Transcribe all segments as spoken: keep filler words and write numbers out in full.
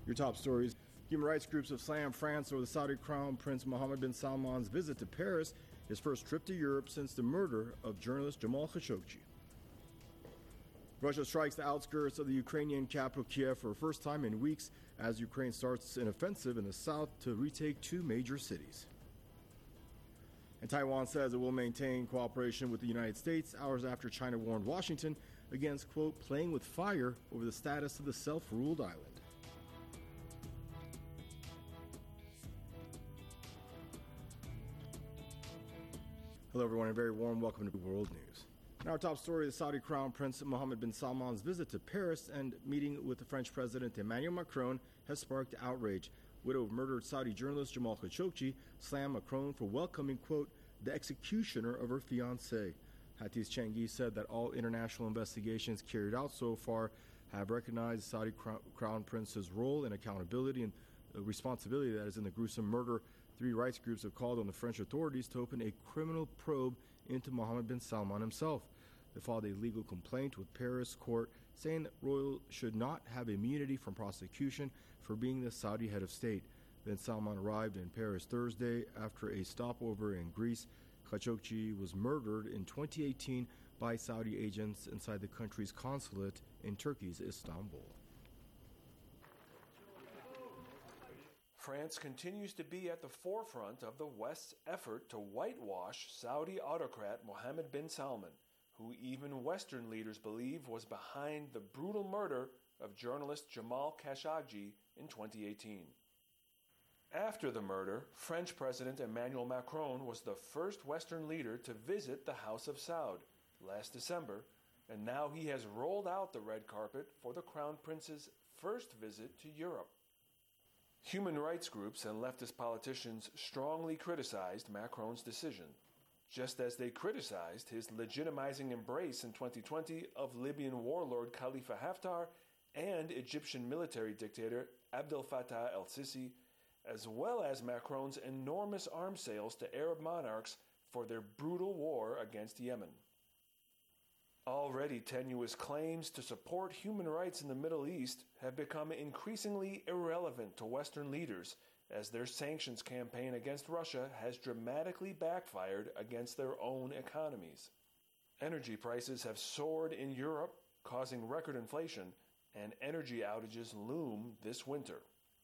Your top stories. Human rights groups have slammed France over the Saudi Crown Prince Mohammed bin Salman's visit to Paris, his first trip to Europe since the murder of journalist Jamal Khashoggi. Russia strikes the outskirts of the Ukrainian capital Kiev for the first time in weeks as Ukraine starts an offensive in the south to retake two major cities. And Taiwan says it will maintain cooperation with the United States hours after China warned Washington against, quote, playing with fire over the status of the self-ruled island. Hello, everyone, and a very warm welcome to World News. In our top story, the Saudi Crown Prince Mohammed bin Salman's visit to Paris and meeting with the French President Emmanuel Macron has sparked outrage. Widow of murdered Saudi journalist Jamal Khashoggi slammed Macron for welcoming, quote, the executioner of her fiancé. Hatice Changi said that all international investigations carried out so far have recognized Saudi Crown, Crown Prince's role and accountability and uh, responsibility that is in the gruesome murder. Three rights groups have called on the French authorities to open a criminal probe into Mohammed bin Salman himself. They filed a legal complaint with Paris court saying that royal should not have immunity from prosecution for being the Saudi head of state. Bin Salman arrived in Paris Thursday after a stopover in Greece. Khashoggi was murdered in twenty eighteen by Saudi agents inside the country's consulate in Turkey's Istanbul. France continues to be at the forefront of the West's effort to whitewash Saudi autocrat Mohammed bin Salman, who even Western leaders believe was behind the brutal murder of journalist Jamal Khashoggi in twenty eighteen. After the murder, French President Emmanuel Macron was the first Western leader to visit the House of Saud last December, and now he has rolled out the red carpet for the Crown Prince's first visit to Europe. Human rights groups and leftist politicians strongly criticized Macron's decision, just as they criticized his legitimizing embrace in twenty twenty of Libyan warlord Khalifa Haftar and Egyptian military dictator Abdel Fattah el-Sisi, as well as Macron's enormous arms sales to Arab monarchs for their brutal war against Yemen. Already tenuous claims to support human rights in the Middle East have become increasingly irrelevant to Western leaders as their sanctions campaign against Russia has dramatically backfired against their own economies. Energy prices have soared in Europe, causing record inflation, and energy outages loom this winter.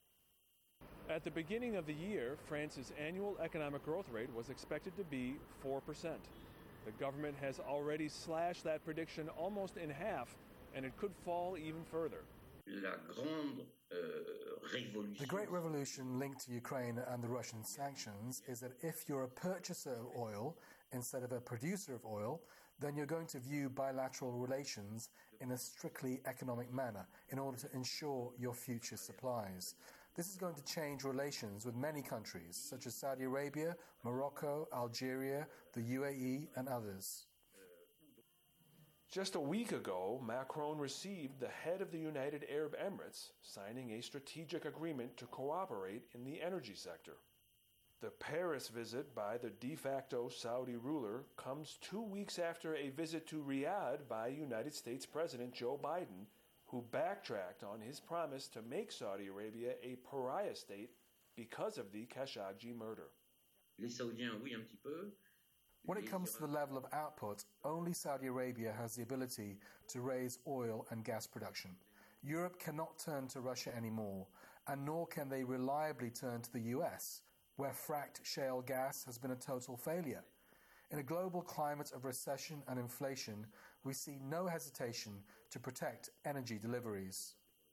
At the beginning of the year, France's annual economic growth rate was expected to be four percent. The government has already slashed that prediction almost in half, and it could fall even further. La grande, uh, révolution. The Great Revolution linked to Ukraine and the Russian sanctions is that if you're a purchaser of oil instead of a producer of oil, then you're going to view bilateral relations in a strictly economic manner in order to ensure your future supplies. This is going to change relations with many countries, such as Saudi Arabia, Morocco, Algeria, the U A E, and others. Just a week ago, Macron received the head of the United Arab Emirates, signing a strategic agreement to cooperate in the energy sector. The Paris visit by the de facto Saudi ruler comes two weeks after a visit to Riyadh by United States President Joe Biden, who backtracked on his promise to make Saudi Arabia a pariah state because of the Khashoggi murder. Les Saoudiens, oui, un petit peu. When it comes to the level of output, only Saudi Arabia has the ability to raise oil and gas production. Europe cannot turn to Russia anymore, and nor can they reliably turn to the U S, where fracked shale gas has been a total failure. In a global climate of recession and inflation, we see no hesitation to protect energy deliveries.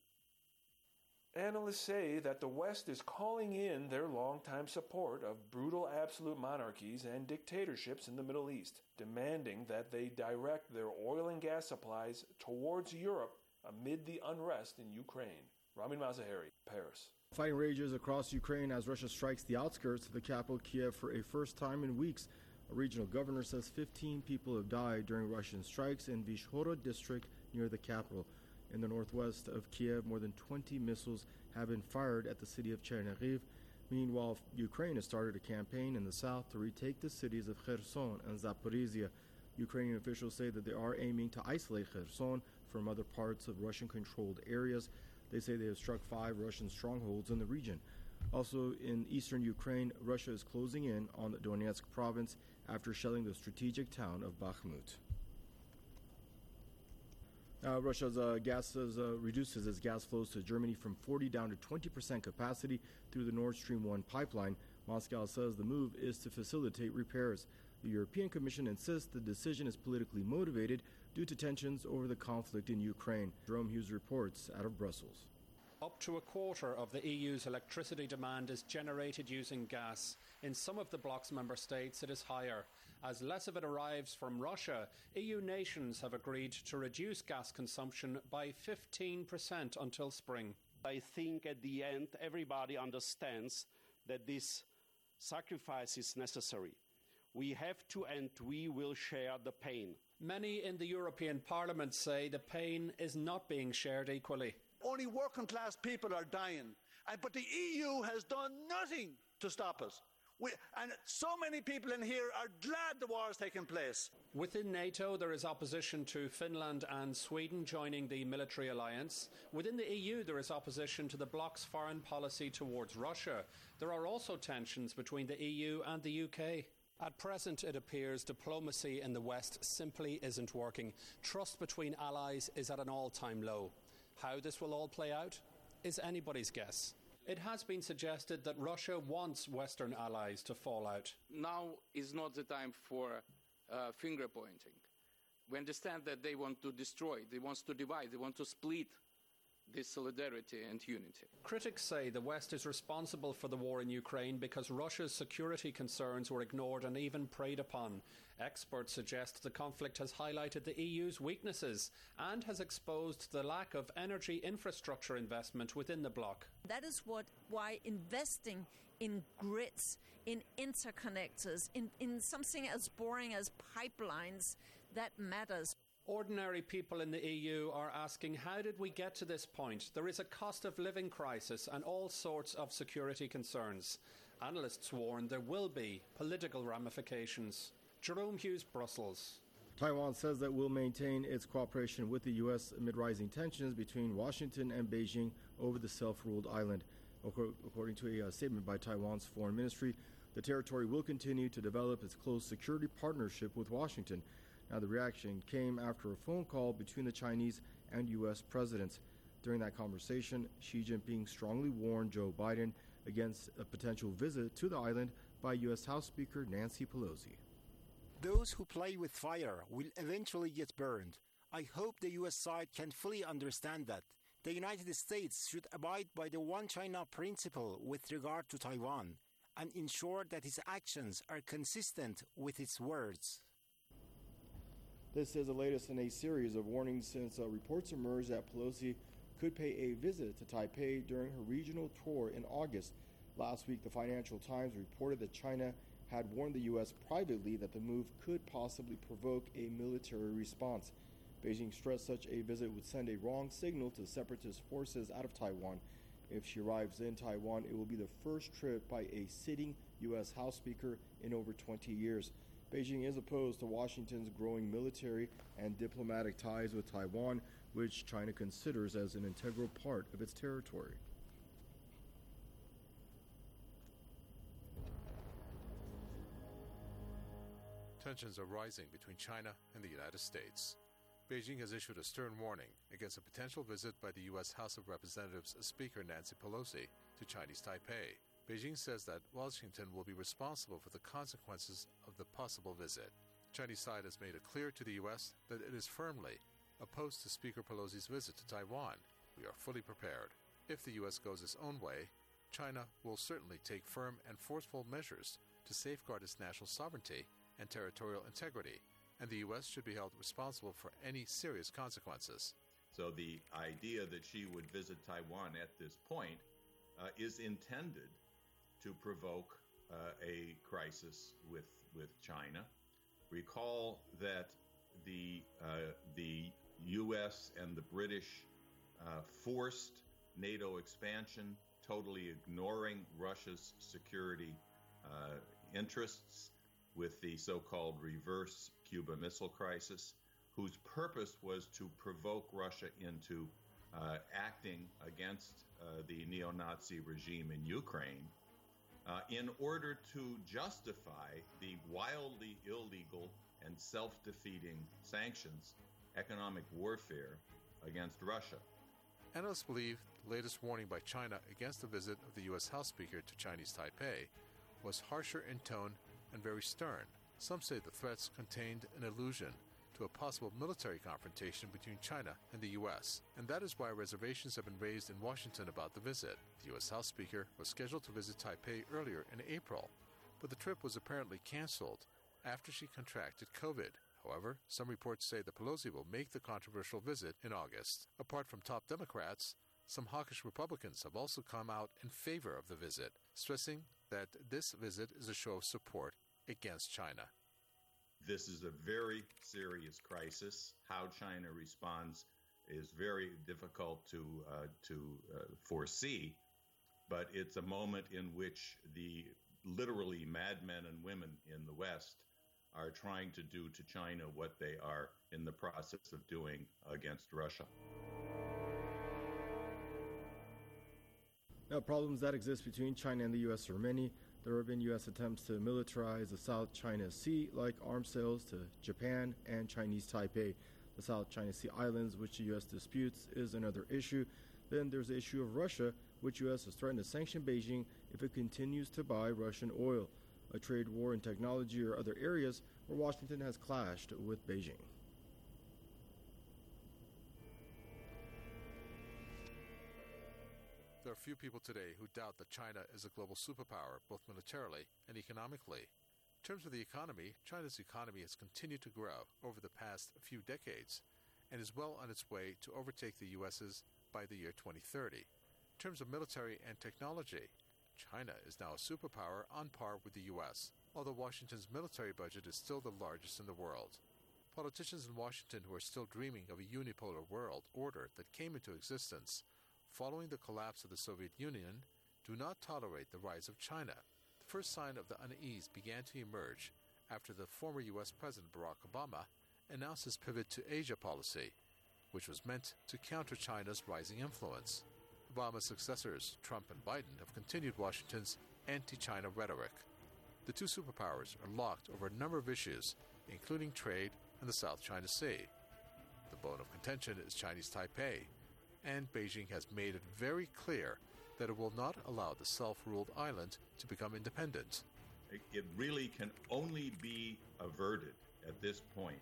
Analysts say that the West is calling in their longtime support of brutal absolute monarchies and dictatorships in the Middle East, demanding that they direct their oil and gas supplies towards Europe amid the unrest in Ukraine. Ramin Mazaheri, Paris. Fighting rages across Ukraine as Russia strikes the outskirts of the capital Kiev for a first time in weeks. A regional governor says fifteen people have died during Russian strikes in Vyshhorod district near the capital. In the northwest of Kiev, more than twenty missiles have been fired at the city of Chernihiv. Meanwhile, Ukraine has started a campaign in the south to retake the cities of Kherson and Zaporizhia. Ukrainian officials say that they are aiming to isolate Kherson from other parts of Russian-controlled areas. They say they have struck five Russian strongholds in the region. Also in eastern Ukraine, Russia is closing in on the Donetsk province after shelling the strategic town of Bakhmut. Uh, Russia's uh, gas uh, reduces its gas flows to Germany from forty down to twenty percent capacity through the Nord Stream one pipeline. Moscow says the move is to facilitate repairs. The European Commission insists the decision is politically motivated due to tensions over the conflict in Ukraine. Jerome Hughes reports out of Brussels. Up to a quarter of the E U's electricity demand is generated using gas. In some of the bloc's member states, it is higher. As less of it arrives from Russia, E U nations have agreed to reduce gas consumption by fifteen percent until spring. I think at the end, everybody understands that this sacrifice is necessary. We have to, and we will share the pain. Many in the European Parliament say the pain is not being shared equally. Only working class people are dying, and, but the E U has done nothing to stop us. We, and so many people in here are glad the war is taking place. Within NATO, there is opposition to Finland and Sweden joining the military alliance. Within the E U, there is opposition to the bloc's foreign policy towards Russia. There are also tensions between the E U and the U K. At present, it appears diplomacy in the West simply isn't working. Trust between allies is at an all-time low. How this will all play out is anybody's guess. It has been suggested that Russia wants Western allies to fall out. Now is not the time for uh, finger pointing. We understand that they want to destroy, they want to divide, they want to split this solidarity and unity. Critics say the West is responsible for the war in Ukraine because Russia's security concerns were ignored and even preyed upon. Experts suggest the conflict has highlighted the E U's weaknesses and has exposed the lack of energy infrastructure investment within the bloc. That is what why investing in grids, in interconnectors, in, in something as boring as pipelines, that matters. Ordinary people in the E U are asking, how did we get to this point? There is a cost of living crisis and all sorts of security concerns. Analysts warn there will be political ramifications. Jerome Hughes, Brussels. Taiwan says that it will maintain its cooperation with the U S amid rising tensions between Washington and Beijing over the self-ruled island. According to a statement by Taiwan's foreign ministry, the territory will continue to develop its close security partnership with Washington. Now, the reaction came after a phone call between the Chinese and U S presidents. During that conversation, Xi Jinping strongly warned Joe Biden against a potential visit to the island by U S House Speaker Nancy Pelosi. Those who play with fire will eventually get burned. I hope the U S side can fully understand that. The United States should abide by the One China principle with regard to Taiwan and ensure that its actions are consistent with its words. This is the latest in a series of warnings since uh, reports emerged that Pelosi could pay a visit to Taipei during her regional tour in August. Last week, the Financial Times reported that China had warned the U S privately that the move could possibly provoke a military response. Beijing stressed such a visit would send a wrong signal to separatist forces out of Taiwan. If she arrives in Taiwan, it will be the first trip by a sitting U S House Speaker in over twenty years. Beijing is opposed to Washington's growing military and diplomatic ties with Taiwan, which China considers as an integral part of its territory. Tensions are rising between China and the United States. Beijing has issued a stern warning against a potential visit by the U S House of Representatives Speaker Nancy Pelosi to Chinese Taipei. Beijing says that Washington will be responsible for the consequences of the possible visit. Chinese side has made it clear to the U S that it is firmly opposed to Speaker Pelosi's visit to Taiwan. We are fully prepared. If the U S goes its own way, China will certainly take firm and forceful measures to safeguard its national sovereignty and territorial integrity, and the U S should be held responsible for any serious consequences. So the idea that she would visit Taiwan at this point uh, is intended to provoke uh, a crisis with with China. Recall that the uh, the U S and the British uh, forced NATO expansion, totally ignoring Russia's security uh, interests, with the so-called reverse Cuba Missile Crisis, whose purpose was to provoke Russia into uh, acting against uh, the neo-Nazi regime in Ukraine uh, in order to justify the wildly illegal and self-defeating sanctions, economic warfare against Russia. Analysts believe the latest warning by China against the visit of the U S House Speaker to Chinese Taipei was harsher in tone and very stern. Some say the threats contained an allusion to a possible military confrontation between China and the U S, and that is why reservations have been raised in Washington about the visit. The U S House Speaker was scheduled to visit Taipei earlier in April, but the trip was apparently canceled after she contracted COVID. However, some reports say that Pelosi will make the controversial visit in August. Apart from top Democrats, some hawkish Republicans have also come out in favor of the visit, stressing that this visit is a show of support against China. This is a very serious crisis. How China responds is very difficult to uh, to uh, foresee, but it's a moment in which the literally madmen and women in the West are trying to do to China what they are in the process of doing against Russia. Now, problems that exist between China and the U S are many. There have been U S attempts to militarize the South China Sea, like arms sales to Japan and Chinese Taipei. The South China Sea Islands, which the U S disputes, is another issue. Then there's the issue of Russia, which U S has threatened to sanction Beijing if it continues to buy Russian oil. A trade war in technology or other areas where Washington has clashed with Beijing. There are few people today who doubt that China is a global superpower, both militarily and economically. In terms of the economy, China's economy has continued to grow over the past few decades and is well on its way to overtake the U S's by the year twenty thirty. In terms of military and technology, China is now a superpower on par with the U S, although Washington's military budget is still the largest in the world. Politicians in Washington who are still dreaming of a unipolar world order that came into existence following the collapse of the Soviet Union do not tolerate the rise of China. The first sign of the unease began to emerge after the former U S President Barack Obama announced his pivot to Asia policy, which was meant to counter China's rising influence. Obama's successors, Trump and Biden, have continued Washington's anti-China rhetoric. The two superpowers are locked over a number of issues, including trade and the South China Sea. The bone of contention is Chinese Taipei, and Beijing has made it very clear that it will not allow the self-ruled island to become independent. It really can only be averted at this point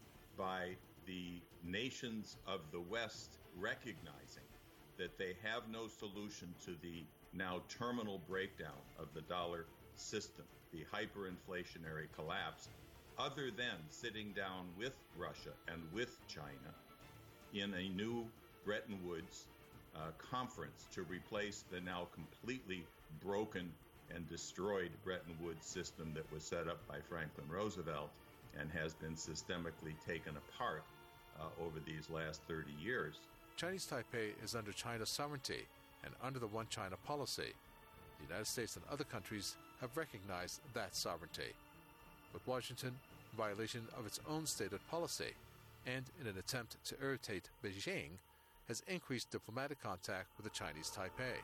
by the nations of the West recognizing that they have no solution to the now terminal breakdown of the dollar system, the hyperinflationary collapse, other than sitting down with Russia and with China in a new Bretton Woods uh, conference to replace the now completely broken and destroyed Bretton Woods system that was set up by Franklin Roosevelt and has been systemically taken apart uh, over these last thirty years. Chinese Taipei is under China's sovereignty and under the One China policy. The United States and other countries have recognized that sovereignty. But Washington, in violation of its own stated policy, and in an attempt to irritate Beijing, has increased diplomatic contact with the Chinese Taipei.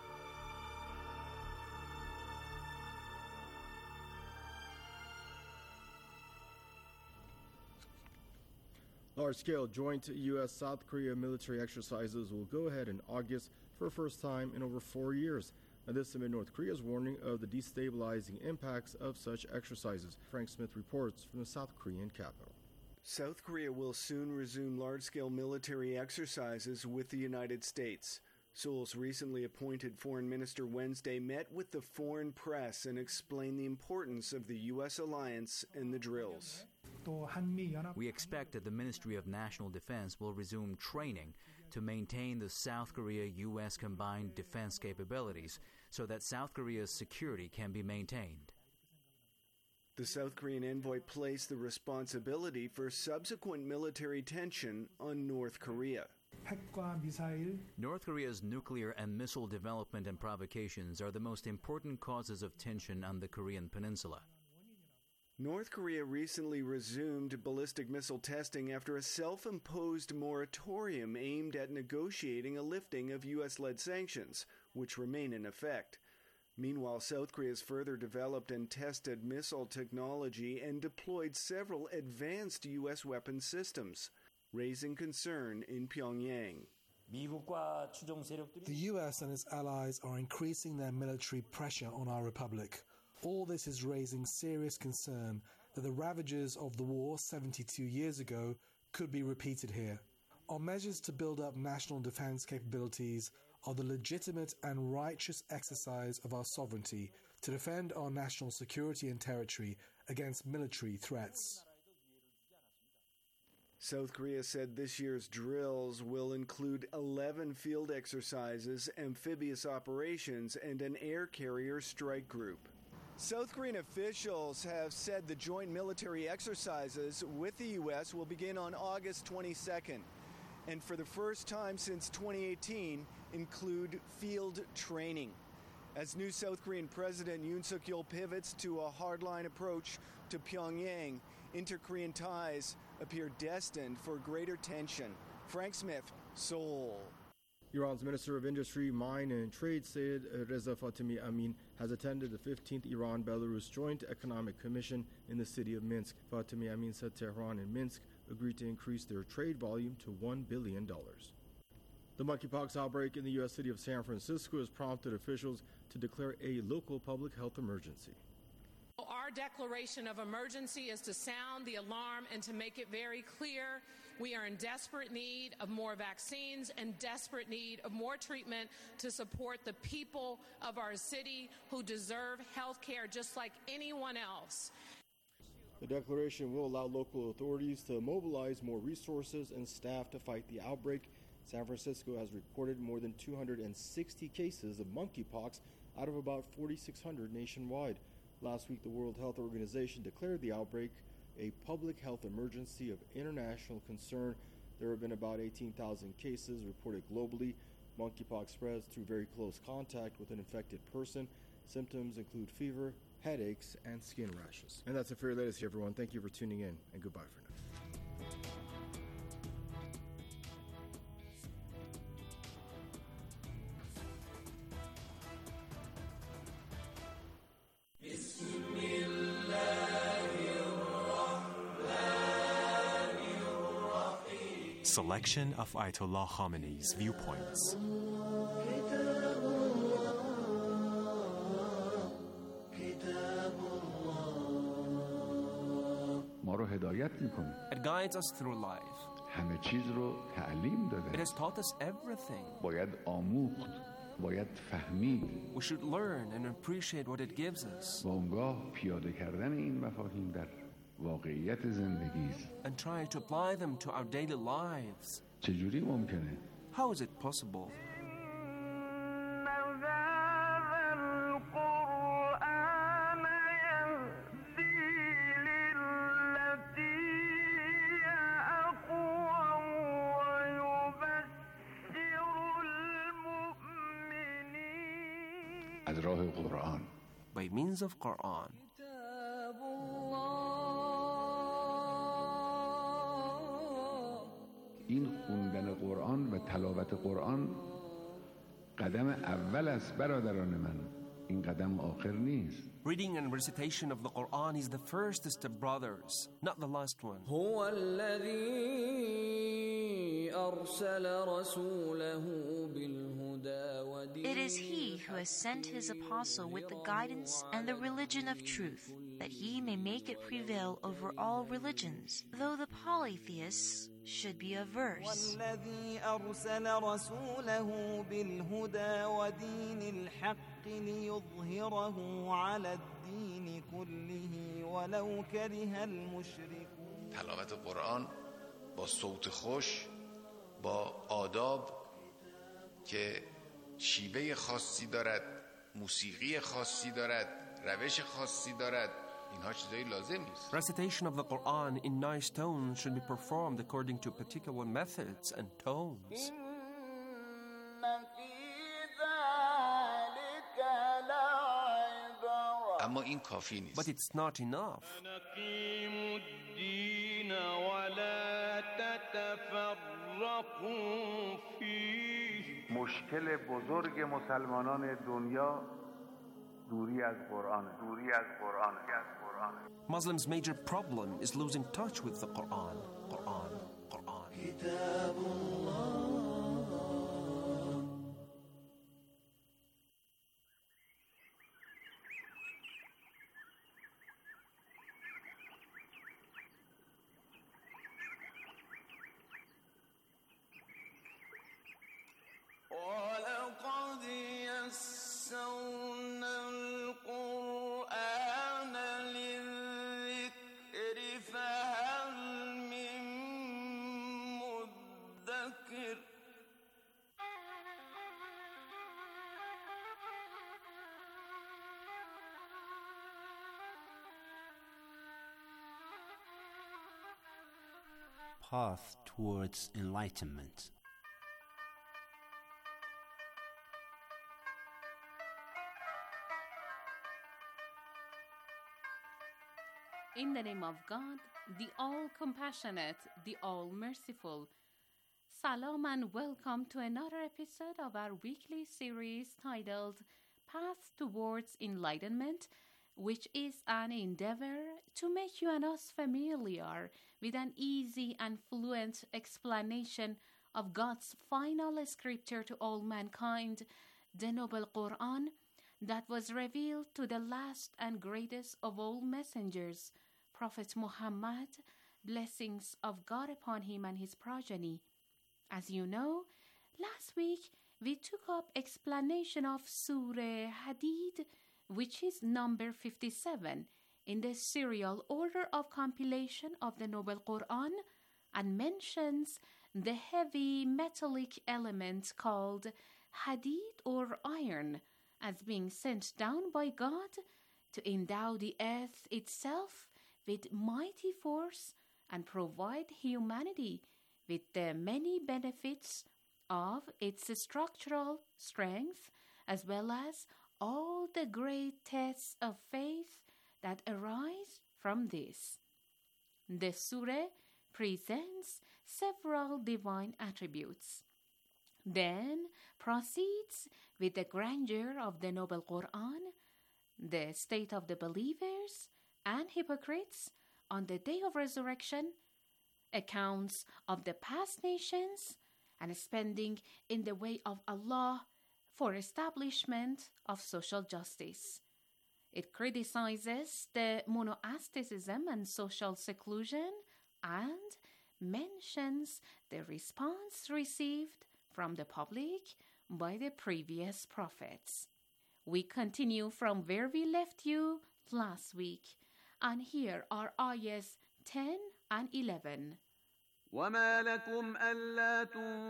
Large-scale joint U S South Korea military exercises will go ahead in August for the first time in over four years. Now, this amid North Korea's warning of the destabilizing impacts of such exercises. Frank Smith reports from the South Korean capital. South Korea will soon resume large-scale military exercises with the United States. Seoul's recently appointed foreign minister Wednesday met with the foreign press and explained the importance of the U S alliance in the drills. We expect that the Ministry of National Defense will resume training to maintain the South Korea-U S combined defense capabilities so that South Korea's security can be maintained. The South Korean envoy placed the responsibility for subsequent military tension on North Korea. North Korea's nuclear and missile development and provocations are the most important causes of tension on the Korean peninsula. North Korea recently resumed ballistic missile testing after a self-imposed moratorium aimed at negotiating a lifting of U S-led sanctions, which remain in effect. Meanwhile, South Korea has further developed and tested missile technology and deployed several advanced U S weapon systems, raising concern in Pyongyang. The U S and its allies are increasing their military pressure on our republic. All this is raising serious concern that the ravages of the war seventy-two years ago could be repeated here. Our measures to build up national defense capabilities are the legitimate and righteous exercise of our sovereignty to defend our national security and territory against military threats. South Korea said this year's drills will include eleven field exercises, amphibious operations, and an air carrier strike group. South Korean officials have said the joint military exercises with the U S will begin on August twenty-second, and for the first time since twenty eighteen, include field training. As new South Korean President Yoon Suk-yeol pivots to a hardline approach to Pyongyang, inter-Korean ties appear destined for greater tension. Frank Smith, Seoul. Iran's Minister of Industry, Mine and Trade, Sayed Reza Fatemi Amin, has attended the fifteenth Iran-Belarus Joint Economic Commission in the city of Minsk. Fatemi Amin said Tehran and Minsk agreed to increase their trade volume to one billion dollars. The monkeypox outbreak in the U S city of San Francisco has prompted officials to declare a local public health emergency. Our declaration of emergency is to sound the alarm and to make it very clear we are in desperate need of more vaccines and desperate need of more treatment to support the people of our city who deserve health care just like anyone else. The declaration will allow local authorities to mobilize more resources and staff to fight the outbreak. San Francisco has reported more than two hundred sixty cases of monkeypox out of about forty-six hundred nationwide. Last week, the World Health Organization declared the outbreak a public health emergency of international concern. There have been about eighteen thousand cases reported globally. Monkeypox spreads through very close contact with an infected person. Symptoms include fever, headaches, and skin rashes. And that's it for your latest here, everyone. Thank you for tuning in, and goodbye for now. Selection of Ayatollah Khamenei's viewpoints. It guides us through life. It has taught us everything. We should learn and appreciate what it gives us. And try to apply them to our daily lives. How is it possible? By means of Quran. این خوندن قرآن و تلاوت قرآن قدم اول است برادران من. این قدم آخر نیست. Reading and recitation of the Quran is the first step, brothers, not the last one. هو الذي أرسل رسوله بالهدى ودين. It is He who has sent His apostle with the guidance and the religion of truth, that He may make it prevail over all religions, though the polytheists should be averse. والذي أرسل رسوله بالهدى ودين الحق ليظهره على الدين كله ولو كره المشركون. تلاوت قرآن با صوت خوش، با آداب که شیوه خاصی دارد، موسیقی خاصی دارد، روش خاصی دارد، اینها چیزایی لازم نیست. Recitation of the Quran in nice tones should be performed according to particular methods and tones. اما این کافی نیست. But it's not enough. مشکل بزرگ مسلمانان دنیا دوری از قرآن دوری از قرآن از قرآن Muslims' major problem is losing touch with the Quran. Quran, Quran. ولقد يسرنا القرآن للذكر فهل من مدكر Path towards enlightenment. In the name of God, the all-compassionate, the all-merciful. Salam and welcome to another episode of our weekly series titled Path Towards Enlightenment, which is an endeavor to make you and us familiar with an easy and fluent explanation of God's final scripture to all mankind, the Noble Quran, that was revealed to the last and greatest of all messengers, Prophet Muhammad, blessings of God upon him and his progeny. As you know, last week we took up explanation of Surah Hadid, which is number fifty-seven in the serial order of compilation of the Noble Quran, and mentions the heavy metallic element called Hadid or iron as being sent down by God to endow the earth itself with mighty force and provide humanity with the many benefits of its structural strength, as well as all the great tests of faith that arise from this. The surah presents several divine attributes, then proceeds with the grandeur of the Noble Quran, the state of the believers and hypocrites on the day of resurrection, accounts of the past nations, and spending in the way of Allah for establishment of social justice. It criticizes the monoasceticism and social seclusion and mentions the response received from the public by the previous prophets. We continue from where we left you last week, and here are ayahs ten and eleven. وما لكم ألا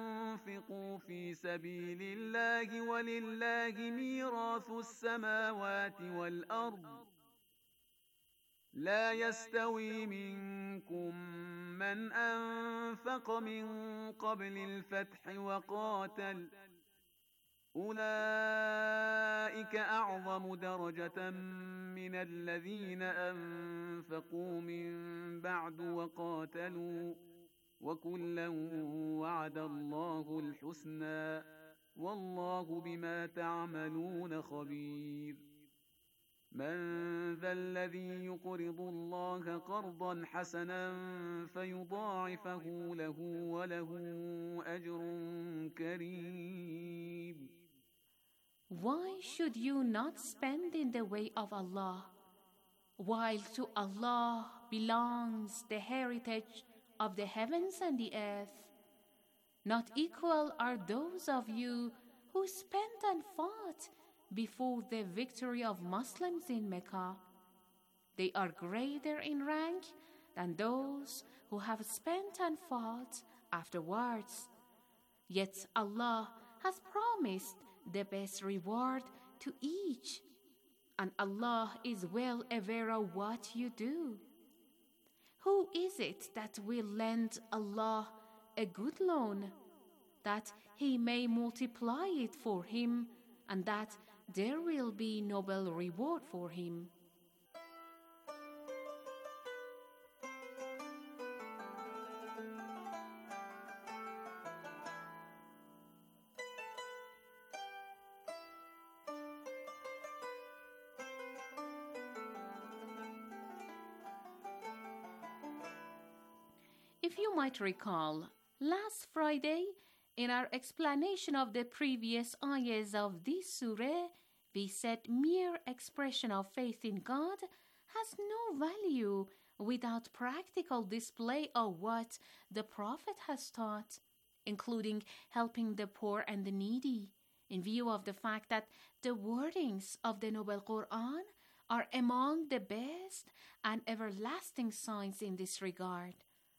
تنفقوا في سبيل الله ولله ميراث السماوات والأرض لا يستوي منكم من أنفق من قبل الفتح وقاتل أولئك أعظم درجة من الذين أنفقوا من بعد وقاتلوا وكلا وعد الله الحسنى والله بما تعملون خبير من ذا الذي يقرض الله قرضا حسنا فيضاعفه له وله أجر كريم. Why should you not spend in the way of Allah, while to Allah belongs the heritage of the heavens and the earth? Not equal are those of you who spent and fought before the victory of Muslims in Mecca. They are greater in rank than those who have spent and fought afterwards. Yet Allah has promised the best reward to each, and Allah is well aware of what you do. Who is it that will lend Allah a good loan, that He may multiply it for him, and that there will be noble reward for him? If you might recall, last Friday, in our explanation of the previous ayahs of this surah, we said mere expression of faith in God has no value without practical display of what the Prophet has taught, including helping the poor and the needy, in view of the fact that the wordings of the Noble Quran are among the best and everlasting signs in this regard.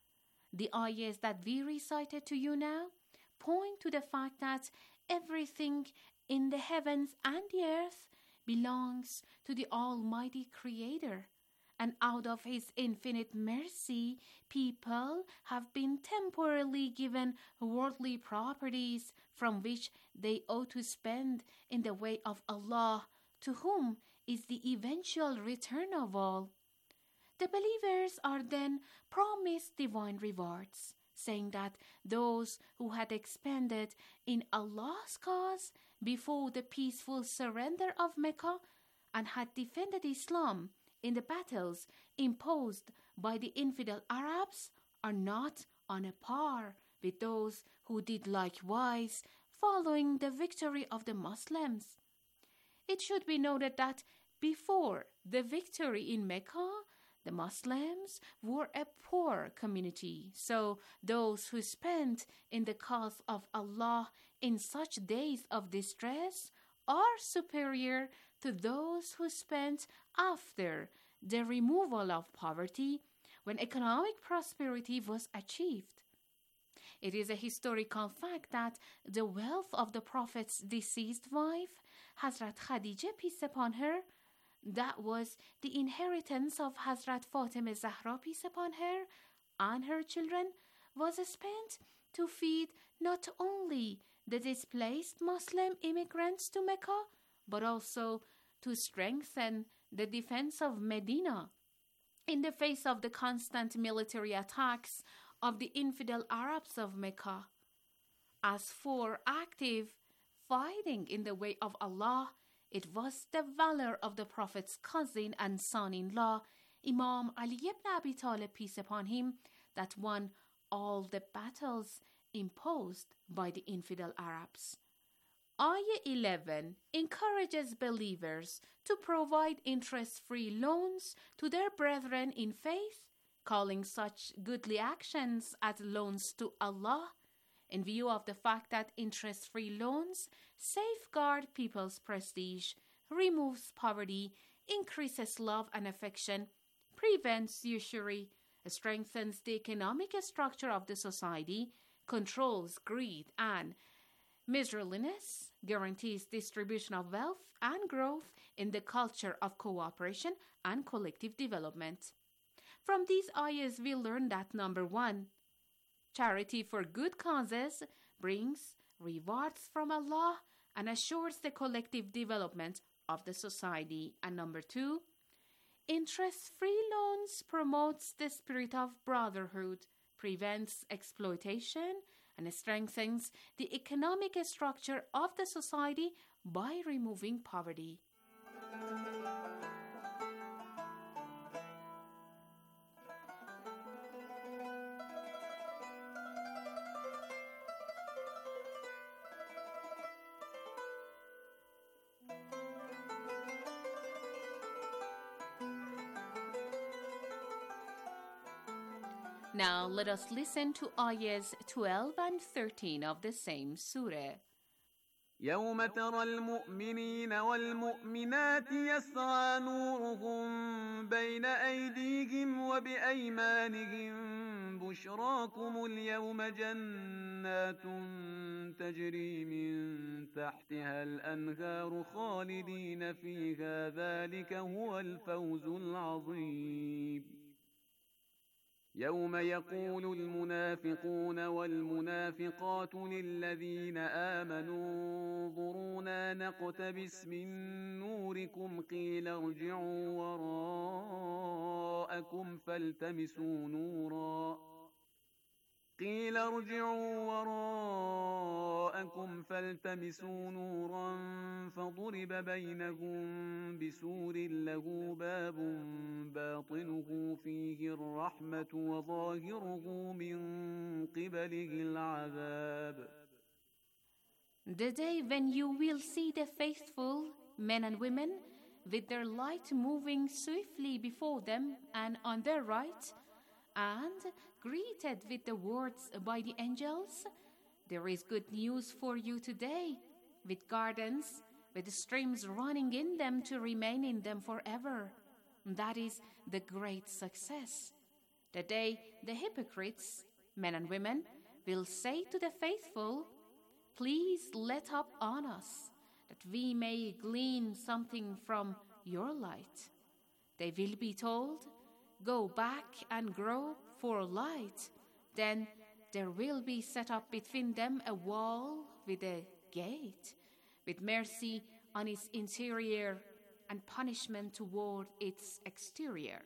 The ayahs that we recited to you now point to the fact that everything in the heavens and the earth belongs to the Almighty Creator, and out of His infinite mercy, people have been temporarily given worldly properties from which they ought to spend in the way of Allah, to whom is the eventual return of all. The believers are then promised divine rewards, saying that those who had expended in Allah's cause before the peaceful surrender of Mecca and had defended Islam in the battles imposed by the infidel Arabs are not on a par with those who did likewise following the victory of the Muslims. It should be noted that before the victory in Mecca, the Muslims were a poor community, so those who spent in the cause of Allah in such days of distress are superior to those who spent after the removal of poverty when economic prosperity was achieved. It is a historical fact that the wealth of the Prophet's deceased wife, Hazrat Khadijah, peace upon her, that was the inheritance of Hazrat Fatima Zahra, peace upon her, and her children, was spent to feed not only the displaced Muslim immigrants to Mecca, but also to strengthen the defense of Medina in the face of the constant military attacks of the infidel Arabs of Mecca. As for active fighting in the way of Allah, it was the valor of the Prophet's cousin and son-in-law, Imam Ali ibn Abi Talib, peace upon him, that won all the battles imposed by the infidel Arabs. Ayah eleven encourages believers to provide interest-free loans to their brethren in faith, calling such goodly actions as loans to Allah, in view of the fact that interest-free loans safeguard people's prestige, removes poverty, increases love and affection, prevents usury, strengthens the economic structure of the society, controls greed and miserliness, guarantees distribution of wealth and growth in the culture of cooperation and collective development. From these ayahs we learn that number one, charity for good causes brings rewards from Allah and assures the collective development of the society. And number two, interest-free loans promotes the spirit of brotherhood, prevents exploitation, and strengthens the economic structure of the society by removing poverty. Now let us listen to ayahs twelve and thirteen of the same surah. يوم ترى المؤمنين والمؤمنات يسعى نورهم بين أيديهم وبأيمانهم بشراكم اليوم جنات تجري من تحتها الأنهار خالدين فيها ذلك هو الفوز العظيم يوم يقول المنافقون والمنافقات للذين آمنوا انظرونا نقتبس من نوركم قيل ارجعوا وراءكم فالتمسوا نورا قيل ارجعوا وراءكم فالتمسوا نورا فضرب بينهم بسور له باب باطنه فيه الرحمة وظاهره من قبله العذاب. The day when you will see the faithful men and women with their light moving swiftly before them and on their right, and greeted with the words by the angels, there is good news for you today, with gardens, with streams running in them to remain in them forever. That is the great success. The day the hypocrites, men and women, will say to the faithful, "Please let up on us, that we may glean something from your light." They will be told, "Go back and grow for light." Then there will be set up between them a wall with a gate, with mercy on its interior and punishment toward its exterior.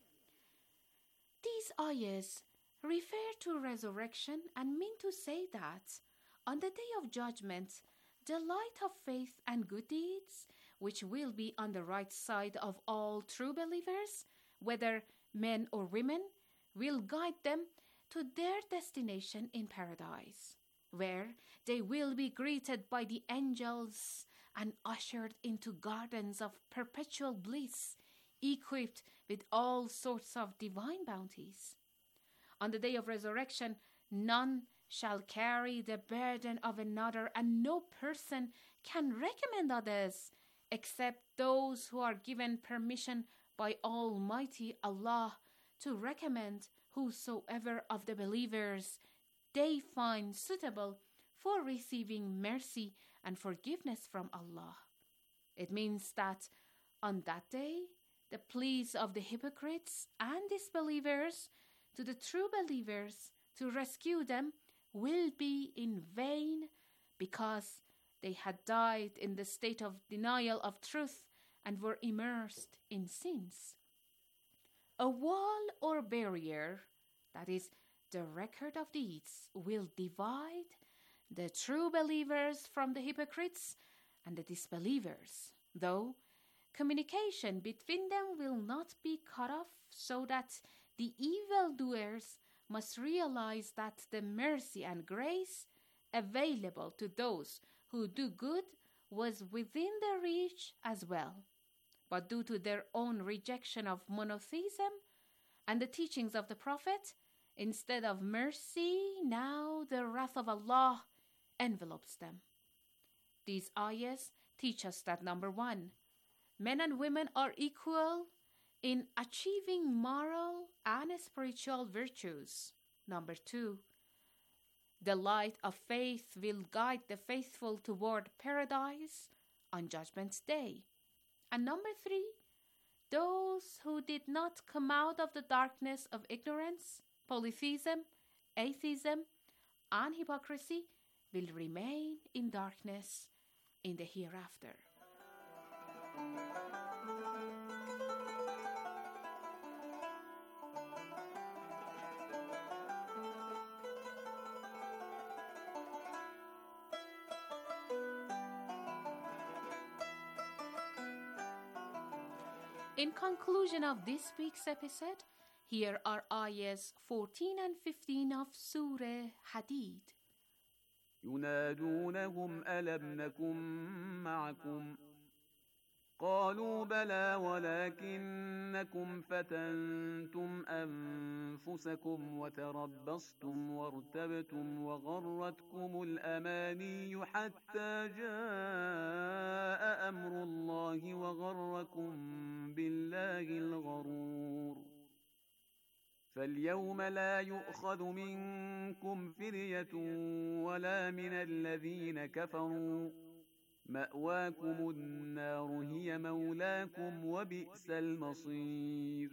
These ayahs refer to resurrection and mean to say that on the day of judgment, the light of faith and good deeds, which will be on the right side of all true believers, whether men or women, will guide them to their destination in paradise, where they will be greeted by the angels and ushered into gardens of perpetual bliss, equipped with all sorts of divine bounties. On the day of resurrection, none shall carry the burden of another, and no person can recommend others except those who are given permission by Almighty Allah to recommend whosoever of the believers they find suitable for receiving mercy and forgiveness from Allah. It means that on that day, the pleas of the hypocrites and disbelievers to the true believers to rescue them will be in vain, because they had died in the state of denial of truth and were immersed in sins. A wall or barrier, that is, the record of deeds, will divide the true believers from the hypocrites and the disbelievers, though communication between them will not be cut off, so that the evildoers must realize that the mercy and grace available to those who do good was within their reach as well. But due to their own rejection of monotheism and the teachings of the Prophet, instead of mercy, now the wrath of Allah envelopes them. These ayahs teach us that, number one, men and women are equal in achieving moral and spiritual virtues. Number two, the light of faith will guide the faithful toward paradise on Judgment Day. And number three, those who did not come out of the darkness of ignorance, polytheism, atheism, and hypocrisy will remain in darkness in the hereafter. In conclusion of this week's episode, here are ayahs fourteen and fifteen of Surah Hadid. ينادونهم ألم نكن معكم قالوا بلى ولكنكم فتنتم أنفسكم وتربصتم وارتبتم وغرتكم الأماني حتى جاء أمر الله وغركم بالله الغرور فاليوم لا يؤخذ منكم فدية ولا من الذين كفروا مأواكم النار هي مولاكم وبئس المصير.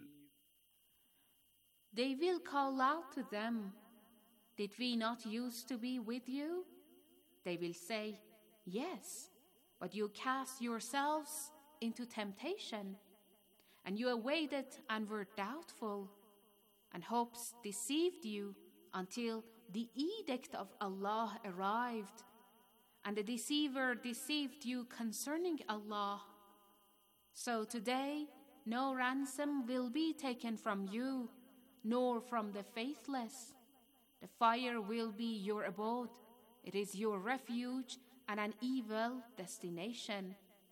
They will call out to them, "Did we not used to be with you?" They will say, "Yes, but you cast yourselves into temptation, and you awaited and were doubtful, and hopes deceived you until the edict of Allah arrived, and the deceiver deceived you concerning Allah. So today, no ransom will be taken from you, nor from the faithless. The fire will be your abode. It is your refuge and an evil destination.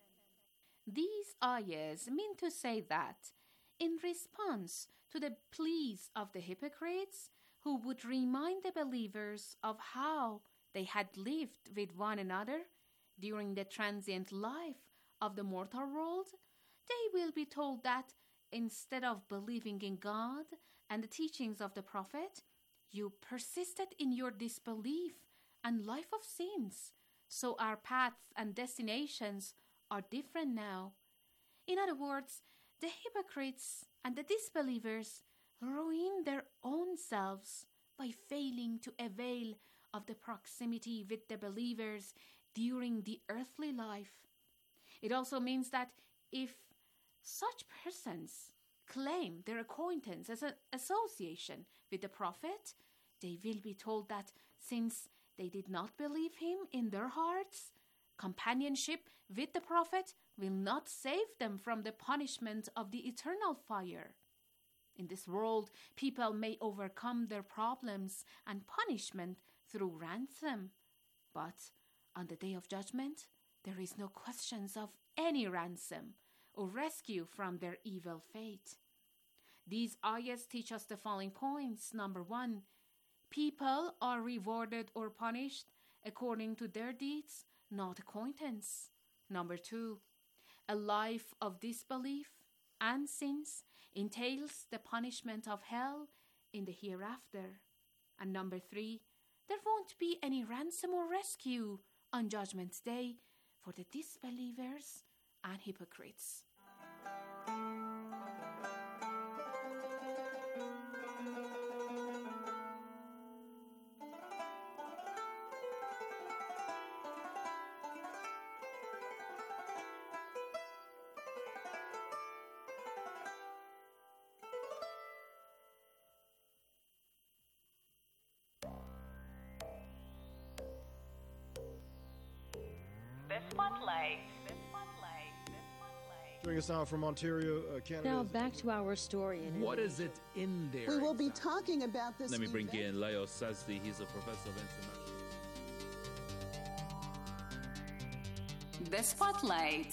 These ayahs mean to say that, in response to the pleas of the hypocrites, who would remind the believers of how they had lived with one another during the transient life of the mortal world, they will be told that instead of believing in God and the teachings of the Prophet, you persisted in your disbelief and life of sins, so our paths and destinations are different now. In other words, the hypocrites and the disbelievers ruin their own selves by failing to avail of the proximity with the believers during the earthly life. It also means that if such persons claim their acquaintance as an association with the Prophet, they will be told that since they did not believe him in their hearts, companionship with the Prophet will not save them from the punishment of the eternal fire. In this world, people may overcome their problems and punishment through ransom, but on the day of judgment, there is no questions of any ransom or rescue from their evil fate. These ayahs teach us the following points. Number one, people are rewarded or punished according to their deeds, not acquaintance. Number two, a life of disbelief and sins entails the punishment of hell in the hereafter. And number three, there won't be any ransom or rescue on Judgment Day for the disbelievers and hypocrites. Spotlight. Joining us now from Ontario, uh, Canada. Now back to our story. In what is it in there? We will be talking about this. Let me bring in Leo Sazdi. He's a professor of international. The Spotlight.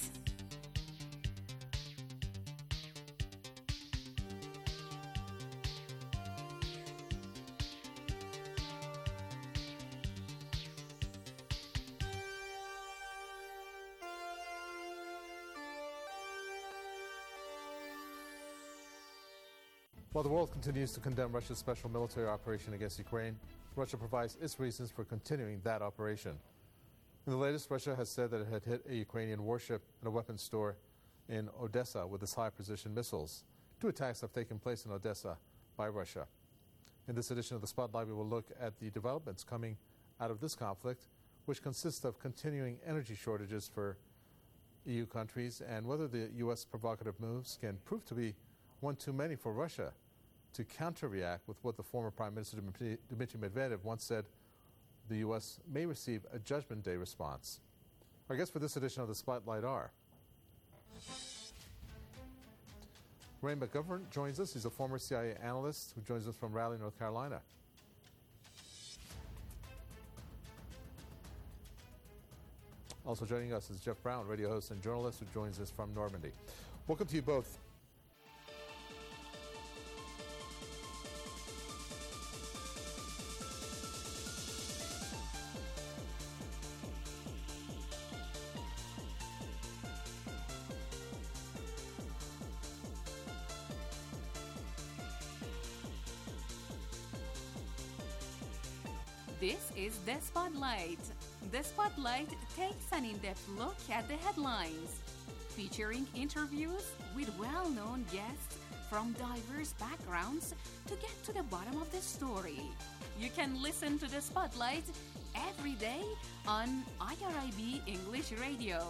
While the world continues to condemn Russia's special military operation against Ukraine, Russia provides its reasons for continuing that operation. In the latest, Russia has said that it had hit a Ukrainian warship and a weapons store in Odessa with its high-precision missiles. Two attacks have taken place in Odessa by Russia. In this edition of the Spotlight, we will look at the developments coming out of this conflict, which consists of continuing energy shortages for E U countries, and whether the U S provocative moves can prove to be one too many for Russia to counter-react with what the former Prime Minister Dmitry Medvedev once said the U S may receive a Judgment Day response. Our guests for this edition of the Spotlight are Ray McGovern joins us. He's a former C I A analyst who joins us from Raleigh, North Carolina. Also joining us is Jeff Brown, radio host and journalist who joins us from Normandy. Welcome to you both. This is The Spotlight. The Spotlight takes an in-depth look at the headlines, featuring interviews with well-known guests from diverse backgrounds to get to the bottom of the story. You can listen to The Spotlight every day on I R I B English Radio.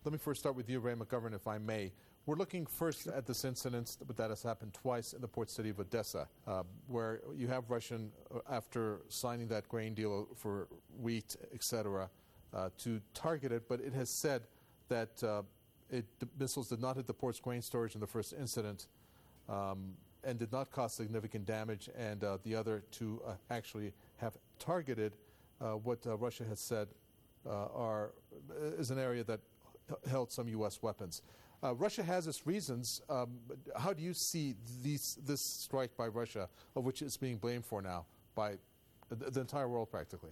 let me first start with you, Ray McGovern, if I may. We're looking first at this incident that has happened twice in the port city of Odessa, uh, where you have Russian, uh, after signing that grain deal for wheat, et cetera, uh, to target it, but it has said that uh, it, the missiles did not hit the port's grain storage in the first incident um, and did not cause significant damage, and uh, the other two uh, actually have targeted uh, what uh, Russia has said uh, are is an area that h- held some U S weapons. Uh, Russia has its reasons. Um, how do you see these, this strike by Russia, of which it's being blamed for now by the, the entire world practically?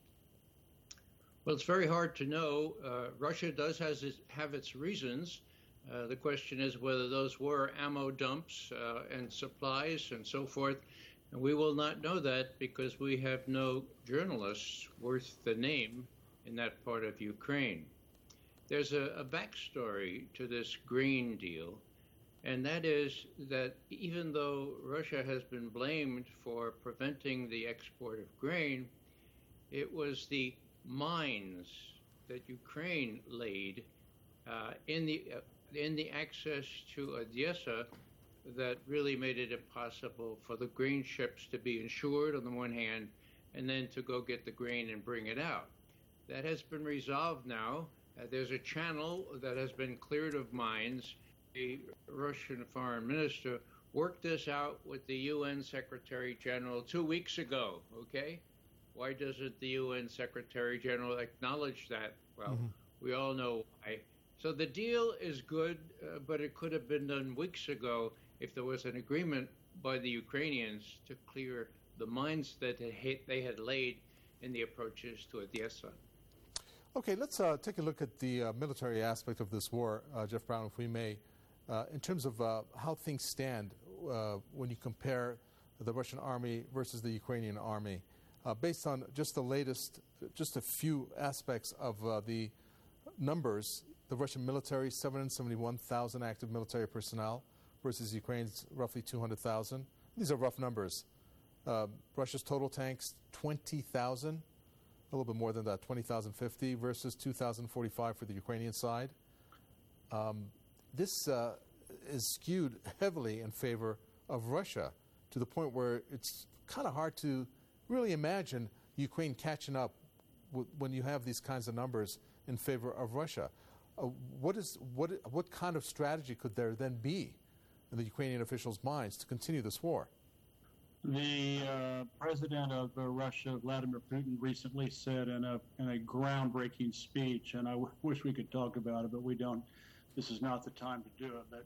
Well, it's very hard to know. Uh, Russia does has its, have its reasons. Uh, the question is whether those were ammo dumps uh, and supplies and so forth. And we will not know that because we have no journalists worth the name in that part of Ukraine. There's a, a backstory to this grain deal, and that is that even though Russia has been blamed for preventing the export of grain, it was the mines that Ukraine laid uh, in the uh, in the access to Odessa that really made it impossible for the grain ships to be insured on the one hand, and then to go get the grain and bring it out. That has been resolved now. Uh, there's a channel that has been cleared of mines. The Russian foreign minister worked this out with the U N Secretary General two weeks ago, okay? Why doesn't the U N Secretary General acknowledge that? Well, mm-hmm. we all know why. So the deal is good, uh, but it could have been done weeks ago if there was an agreement by the Ukrainians to clear the mines that they had laid in the approaches to Odessa. Okay, let's uh, take a look at the uh, military aspect of this war, uh, Jeff Brown, if we may, uh, in terms of uh, how things stand uh, when you compare the Russian army versus the Ukrainian army. Uh, based on just the latest, just a few aspects of uh, the numbers, the Russian military, seven hundred seventy-one thousand active military personnel versus Ukraine's roughly two hundred thousand. These are rough numbers. Uh, Russia's total tanks, twenty thousand. A little bit more than that, twenty thousand fifty versus two thousand forty-five for the Ukrainian side. Um, this uh, is skewed heavily in favor of Russia to the point where it's kind of hard to really imagine Ukraine catching up w- when you have these kinds of numbers in favor of Russia. Uh, what is what what kind of strategy could there then be in the Ukrainian officials' minds to continue this war? The uh, president of uh, Russia, Vladimir Putin, recently said in a in a groundbreaking speech, and I w- wish we could talk about it, but we don't. This is not the time to do it. But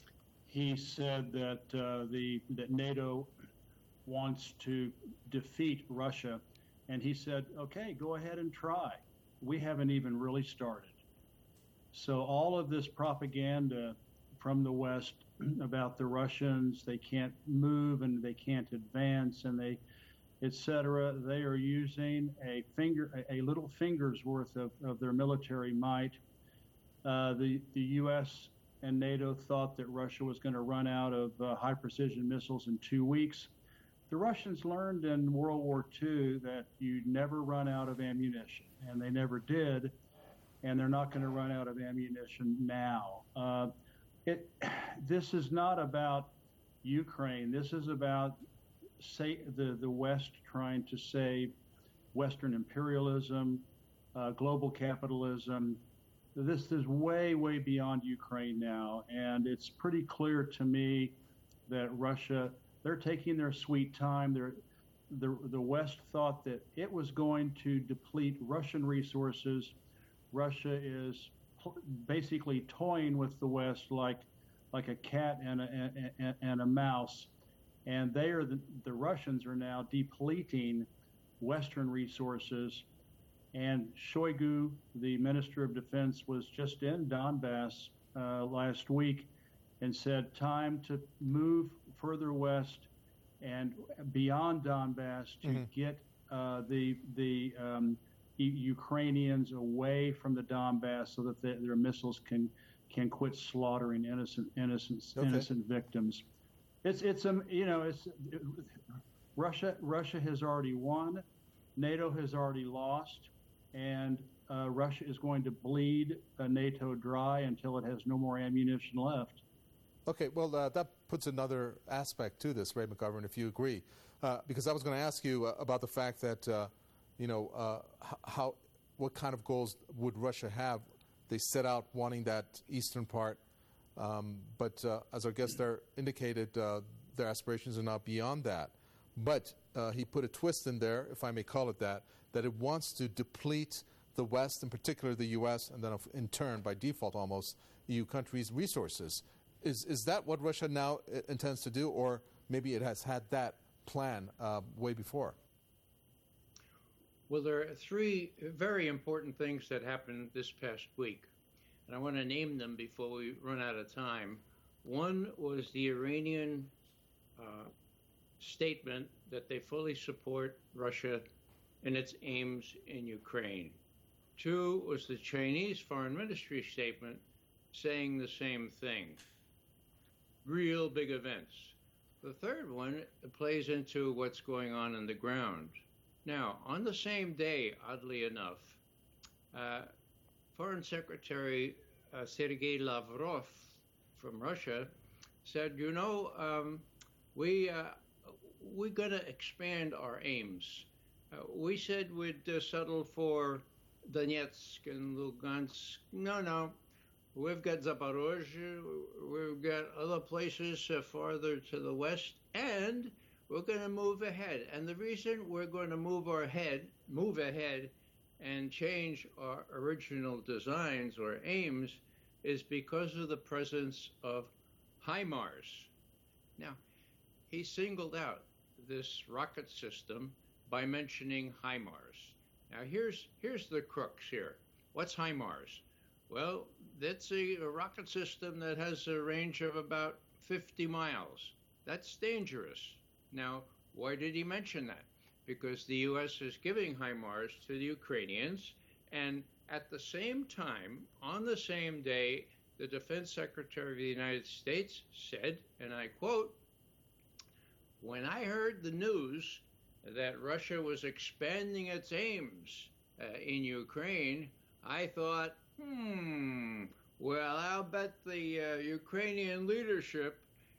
he said that uh, the that NATO wants to defeat Russia, and he said, "Okay, go ahead and try. We haven't even really started." So all of this propaganda from the West about the Russians, they can't move and they can't advance and they, et cetera. They are using a finger, a little finger's worth of, of their military might. Uh, the the U S and NATO thought that Russia was going to run out of uh, high precision missiles in two weeks. The Russians learned in World War Two that you never run out of ammunition, and they never did, and they're not going to run out of ammunition now. Uh, It, this is not about Ukraine. This is about say, the, the West trying to save Western imperialism, uh, global capitalism. This is way, way beyond Ukraine now. And it's pretty clear to me that Russia, they're taking their sweet time. They're, the, the West thought that it was going to deplete Russian resources. Russia is basically toying with the West like like a cat and a, and, and a mouse, and they are the, the Russians are now depleting Western resources. And Shoigu, the Minister of Defense, was just in Donbass uh, last week and said time to move further west and beyond Donbass to mm-hmm. get uh, the the um, Ukrainians away from the Donbass so that they, their missiles can can quit slaughtering innocent innocent okay. innocent victims. It's it's um you know it's it, Russia Russia has already won, NATO has already lost, and uh, Russia is going to bleed uh, NATO dry until it has no more ammunition left. Okay, well, uh, that puts another aspect to this, Ray McGovern, if you agree. Uh, because I was going to ask you uh, about the fact that, uh, you know, uh, how, what kind of goals would Russia have? They set out wanting that eastern part, um, but uh, as our guest there indicated, uh, their aspirations are not beyond that. But uh, he put a twist in there, if I may call it that, that it wants to deplete the West, in particular the U S, and then in turn, by default almost, E U countries' resources. Is is that what Russia now intends to do, or maybe it has had that plan uh, way before? Well, there are three very important things that happened this past week, and I want to name them before we run out of time. One was the Iranian uh, statement that they fully support Russia in its aims in Ukraine. Two was the Chinese Foreign Ministry statement saying the same thing. Real big events. The third one plays into what's going on on the ground. Now, on the same day, oddly enough, uh, Foreign Secretary uh, Sergei Lavrov from Russia said, you know, um, we, uh, we're going to expand our aims. Uh, we said we'd uh, settle for Donetsk and Lugansk. No, no. We've got Zaporozhye, we've got other places uh, farther to the west, and we're going to move ahead. And the reason we're going to move our head, move ahead and change our original designs or aims is because of the presence of HIMARS. Now, he singled out this rocket system by mentioning HIMARS. Now, here's, here's the crux here. What's HIMARS? Well, that's a, a rocket system that has a range of about fifty miles. That's dangerous. Now, why did he mention that? Because the U S is giving HIMARS to the Ukrainians, and at the same time, on the same day, the Defense Secretary of the United States said, and I quote, "When I heard the news that Russia was expanding its aims uh, in Ukraine, I thought, Hmm, well, I'll bet the uh, Ukrainian leadership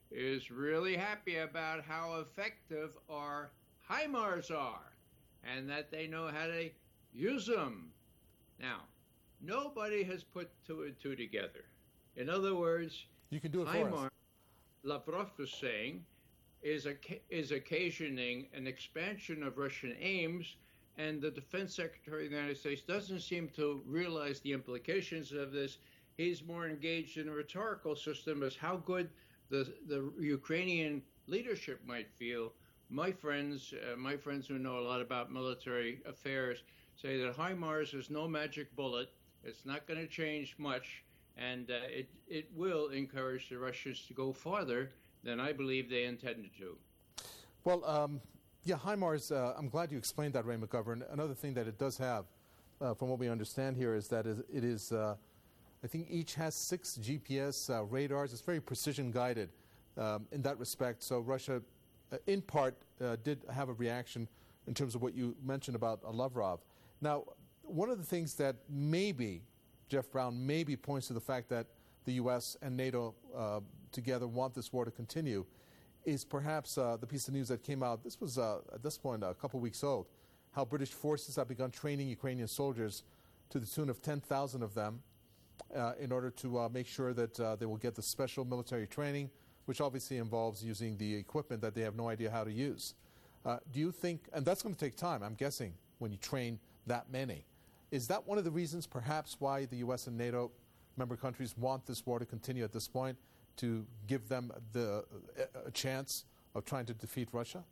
is really happy about how effective our HIMARS are and that they know how to use them." Now, nobody has put two and two together. In other words, you can do it HIMARS, for us. Lavrov was saying, is, is occasioning an expansion of Russian aims, and the Defense Secretary of the United States doesn't seem to realize the implications of this. He's more engaged in a rhetorical system as how good the, the Ukrainian leadership might feel. My friends, uh, my friends who know a lot about military affairs say that HIMARS is no magic bullet. It's not going to change much, and uh, it, it will encourage the Russians to go farther than I believe they intended to. Well, um Yeah, HIMARS, uh, I'm glad you explained that, Ray McGovern. Another thing that it does have, uh, from what we understand here, is that it is, uh, I think each has six G P S uh, radars. It's very precision-guided um, in that respect. So Russia, uh, in part, uh, did have a reaction in terms of what you mentioned about uh, Lavrov. Now, one of the things that maybe, Jeff Brown, maybe points to the fact that the U S and NATO uh, together want this war to continue is perhaps uh, the piece of news that came out, this was uh, at this point a couple weeks old, how British forces have begun training Ukrainian soldiers to the tune of ten thousand of them uh, in order to uh, make sure that uh, they will get the special military training, which obviously involves using the equipment that they have no idea how to use. Uh, do you think, and that's going to take time, I'm guessing, when you train that many. Is that one of the reasons perhaps why the U S and NATO member countries want this war to continue at this point, to give them the uh, a chance of trying to defeat Russia?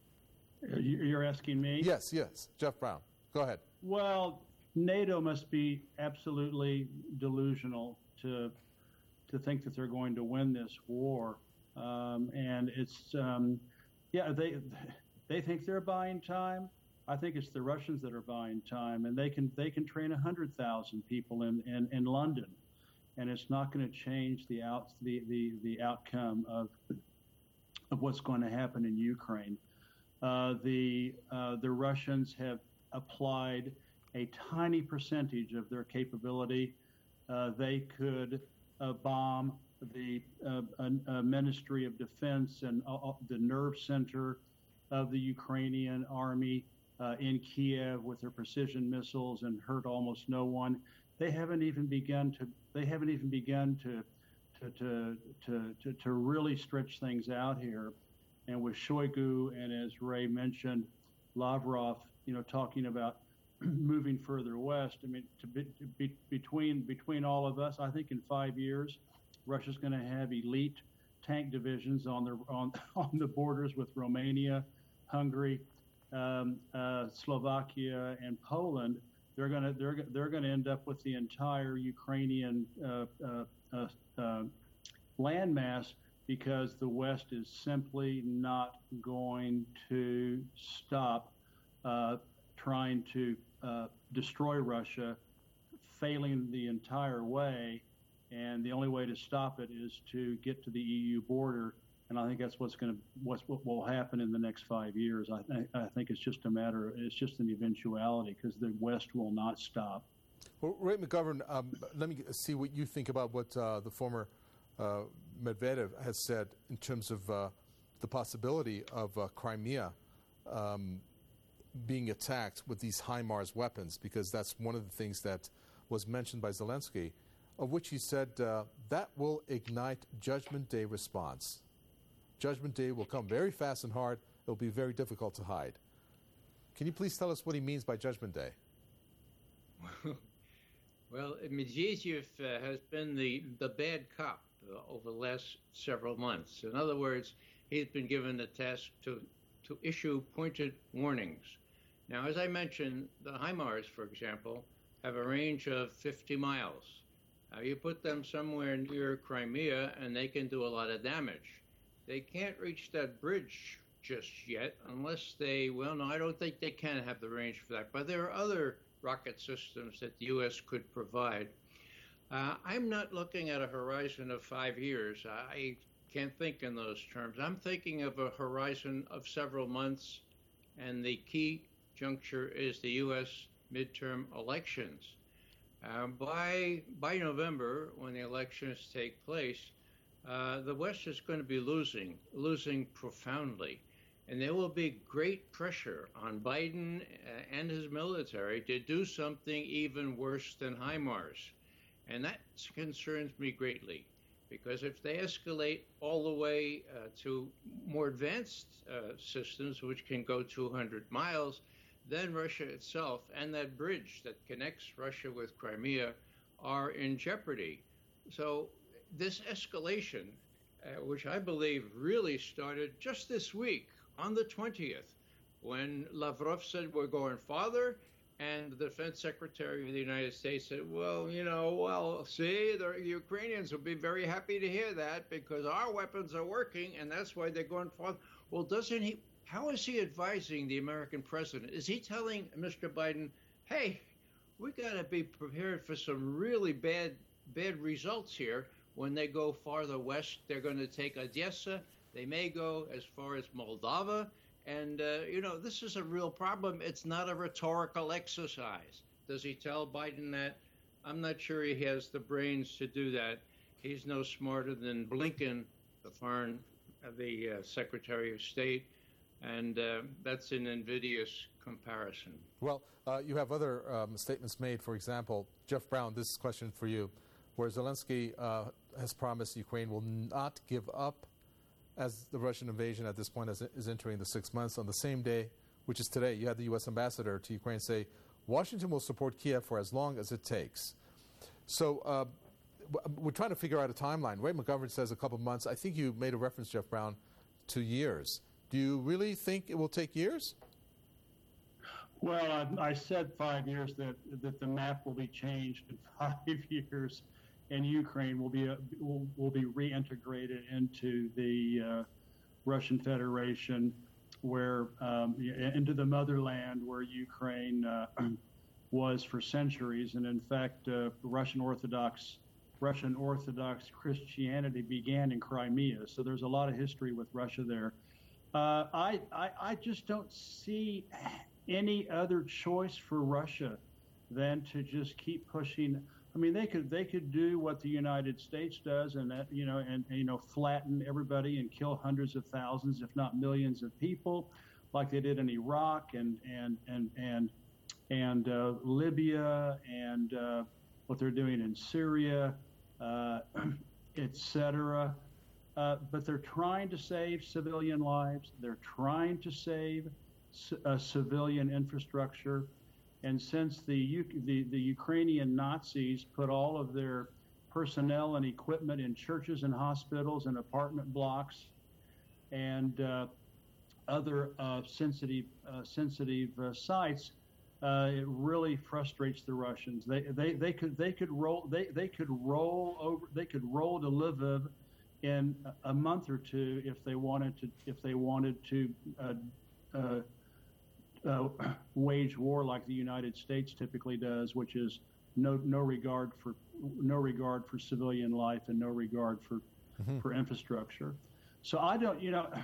You're asking me? Yes, yes. Jeff Brown, go ahead. Well, NATO must be absolutely delusional to to think that they're going to win this war. Um, and it's, um, yeah, they they think they're buying time. I think it's the Russians that are buying time, and they can they can train one hundred thousand people in, in, in London, and it's not going to change the out the, the, the outcome of of what's going to happen in Ukraine. Uh, the uh, the Russians have applied a tiny percentage of their capability, uh, they could uh, bomb the uh, uh, Ministry of Defense and uh, the nerve center of the Ukrainian army uh, in Kiev with their precision missiles and hurt almost no one. They haven't even begun to. They haven't even begun to, to to to to, to really stretch things out here. And with Shoigu and, as Ray mentioned, Lavrov, you know, talking about moving further west. I mean, to be, to be, between between all of us, I think in five years, Russia's going to have elite tank divisions on the on on the borders with Romania, Hungary, um, uh, Slovakia, and Poland. They're going to they're they're going to end up with the entire Ukrainian uh, uh, uh, uh, landmass, because the West is simply not going to stop uh, trying to uh, destroy Russia, failing the entire way. And the only way to stop it is to get to the E U border. And I think that's what's going to what's what will happen in the next five years. I, th- I think it's just a matter of, it's just an eventuality, because the West will not stop. Well, Ray McGovern, um, let me see what you think about what uh, the former uh, Medvedev has said in terms of uh, the possibility of uh, Crimea um, being attacked with these HIMARS weapons, because that's one of the things that was mentioned by Zelensky, of which he said uh, that will ignite Judgment Day response. Judgment Day will come very fast and hard. It will be very difficult to hide. Can you please tell us what he means by Judgment Day? Well, Medvedev uh, has been the, the bad cop uh, over the last several months. In other words, he's been given the task to, to issue pointed warnings. Now, as I mentioned, the HIMARS, for example, have a range of fifty miles. Uh, you put them somewhere near Crimea, and they can do a lot of damage. They can't reach that bridge just yet unless they, well, no, I don't think they can have the range for that. But there are other rocket systems that the U S could provide. Uh, I'm not looking at a horizon of five years. I can't think in those terms. I'm thinking of a horizon of several months, and the key juncture is the U S midterm elections. Uh, by by November, when the elections take place, uh, the West is going to be losing, losing profoundly. And there will be great pressure on Biden and his military to do something even worse than HIMARS. And that concerns me greatly, because if they escalate all the way uh, to more advanced uh, systems, which can go two hundred miles, then Russia itself and that bridge that connects Russia with Crimea are in jeopardy. So this escalation, uh, which I believe really started just this week on the twentieth, when Lavrov said we're going farther, and the Defense Secretary of the United States said, well, you know, well, see, the Ukrainians will be very happy to hear that, because our weapons are working, and that's why they're going farther. Well, doesn't he? How is he advising the American president? Is he telling Mister Biden, hey, we got to be prepared for some really bad, bad results here when they go farther west? They're going to take Odessa. They may go as far as Moldova. And, uh, you know, this is a real problem. It's not a rhetorical exercise. Does he tell Biden that? I'm not sure he has the brains to do that. He's no smarter than Blinken, the foreign, uh, the uh, Secretary of State. And uh, that's an invidious comparison. Well, uh, you have other um, statements made. For example, Jeff Brown, this question for you, where Zelensky uh, has promised Ukraine will not give up as the Russian invasion at this point is, is entering the six months. On the same day, which is today, you had the U S ambassador to Ukraine say, Washington will support Kiev for as long as it takes. So uh, we're trying to figure out a timeline. Ray McGovern says a couple of months. I think you made a reference, Jeff Brown, to years. Do you really think it will take years? Well, I, I said five years, that that the map will be changed in five years, and Ukraine will be uh, will, will be reintegrated into the uh, Russian Federation, where um, into the motherland where Ukraine uh, was for centuries. And in fact, uh, Russian Orthodox Russian Orthodox Christianity began in Crimea, so there's a lot of history with Russia there. Uh, I, I I just don't see any other choice for Russia than to just keep pushing. I mean, they could they could do what the United States does, and that you know, and, and you know, flatten everybody and kill hundreds of thousands, if not millions, of people, like they did in Iraq and and and and and uh, Libya, and uh, what they're doing in Syria, uh, et cetera. Uh, but they're trying to save civilian lives. They're trying to save c- uh, civilian infrastructure. And since the, U- the the Ukrainian Nazis put all of their personnel and equipment in churches and hospitals and apartment blocks and uh, other uh, sensitive uh, sensitive uh, sites, uh, it really frustrates the Russians. They they they could they could roll they, they could roll over they could roll to Lviv in a month or two if they wanted to if they wanted to uh, uh, uh, wage war like the United States typically does, which is no no regard for no regard for civilian life and no regard for mm-hmm. for infrastructure. So I don't you know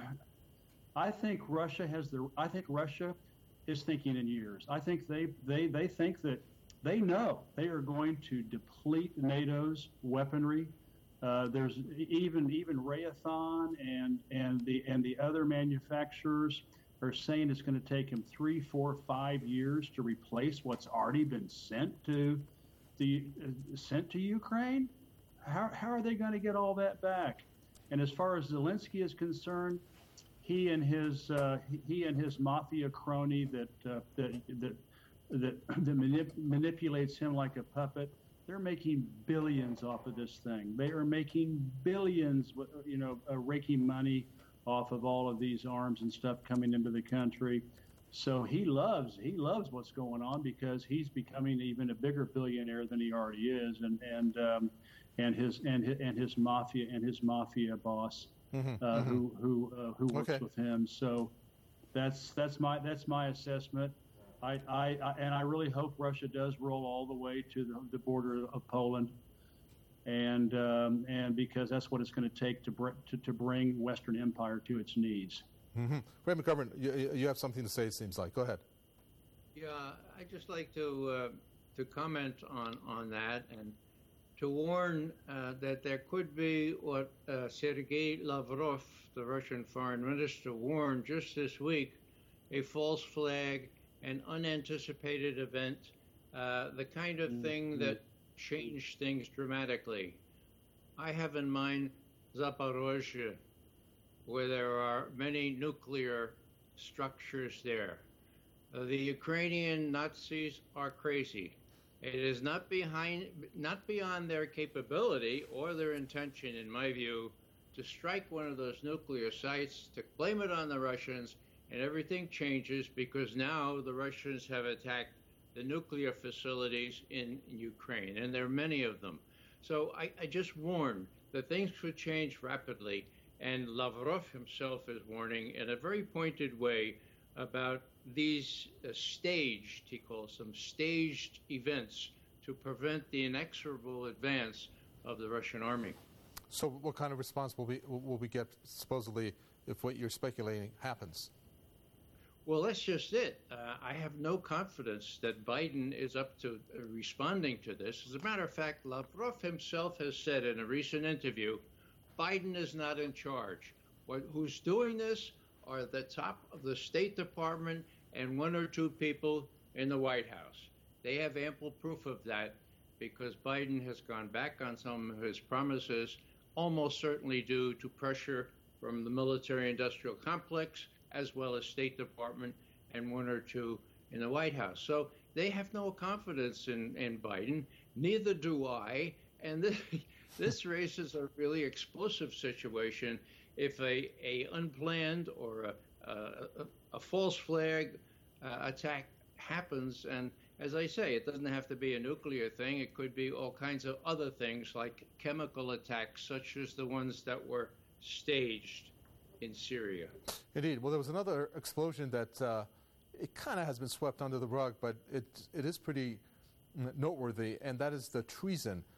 I think Russia has the I think Russia is thinking in years. I think they they they think that they know they are going to deplete NATO's weaponry. Uh, there's even even Raytheon and and the and the other manufacturers are saying it's going to take them three, four, five years to replace what's already been sent to the uh, sent to Ukraine. How how are they going to get all that back? And as far as Zelensky is concerned, he and his uh, he and his mafia crony that uh, that that that, that manip- manipulates him like a puppet. They're making billions off of this thing. They are making billions, you know, uh, raking money off of all of these arms and stuff coming into the country. So he loves he loves what's going on because he's becoming even a bigger billionaire than he already is, and and um, and his and his, and his mafia and his mafia boss mm-hmm, uh, mm-hmm. who who uh, who works okay. with him. So that's that's my that's my assessment. I, I, I and I really hope Russia does roll all the way to the, the border of Poland, and um, and because that's what it's going to take to, br- to to bring Western Empire to its knees. Mm-hmm. Ray McGovern, you, you have something to say. It seems like. Go ahead. Yeah, I'd just like to uh, to comment on, on that and to warn uh, that there could be what uh, Sergei Lavrov, the Russian foreign minister, warned just this week: a false flag, an unanticipated event, uh, the kind of thing mm-hmm. that changed things dramatically. I have in mind Zaporozhye, where there are many nuclear structures there. Uh, the Ukrainian Nazis are crazy. It is not behind, not beyond their capability or their intention, in my view, to strike one of those nuclear sites, to blame it on the Russians. And everything changes because now the Russians have attacked the nuclear facilities in, in Ukraine, and there are many of them. So I, I just warn that things could change rapidly, and Lavrov himself is warning in a very pointed way about these uh, staged, he calls them, staged events to prevent the inexorable advance of the Russian army. So what kind of response will we, will we get, supposedly, if what you're speculating happens? Well, that's just it. Uh, I have no confidence that Biden is up to uh, responding to this. As a matter of fact, Lavrov himself has said in a recent interview, Biden is not in charge. What, who's doing this are the top of the State Department and one or two people in the White House. They have ample proof of that because Biden has gone back on some of his promises, almost certainly due to pressure from the military-industrial complex, as well as State Department and one or two in the White House. So they have no confidence in, in Biden. Neither do I. And this, this raises a really explosive situation if a, a unplanned or a, a, a false flag uh, attack happens. And as I say, it doesn't have to be a nuclear thing. It could be all kinds of other things like chemical attacks, such as the ones that were staged in Syria. Indeed. Well, there was another explosion that uh, it kind of has been swept under the rug, but it it is pretty noteworthy, and that is the treason